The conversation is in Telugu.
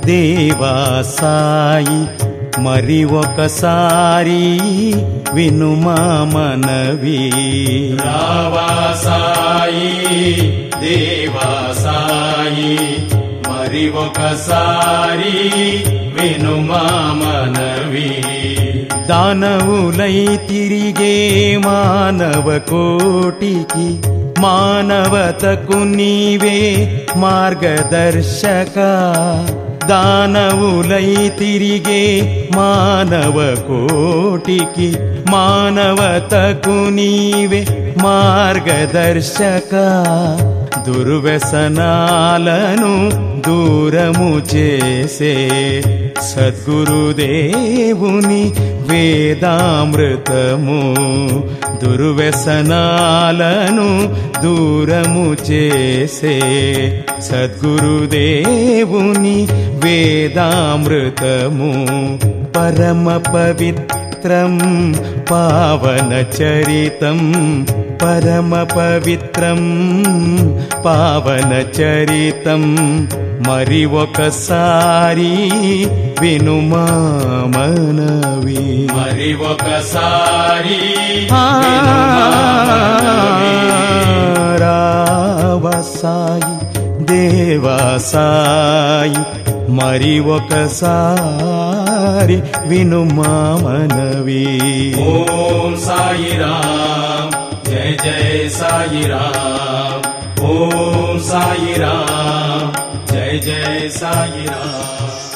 దేవా సాయి మరి ఒకసారి వినుమా మనవి రావా సాయి దేవా సాయి మరి ఒకసారి వినుమా మనవి దానవులై తిరిగే మానవ కోటికి మానవతకు నీవే మార్గదర్శక దానవులై తిరిగే మానవ కోటికి మానవతకు నీవే మార్గదర్శక దుర్వ్యసనాలను దూరము చేసే సద్గురుదేవుని వేదామృతము దుర్వ్యసనాలను దూరము చేసే సద్గురుదేవుని వేదామృతము పరమ పవిత్రం పావన చరితం పరమ పవిత్రం పావన చరితం మరి ఒకసారి వినుమా మనవి మరి ఒకసారి రావా సాయి దేవా సాయి మరి ఒకసారి వినుమా మనవి ఓం సాయి రామ్ జయ జయ సాయి రామ్ ఓం సాయి రామ్ జయ జయ సాయి రామ్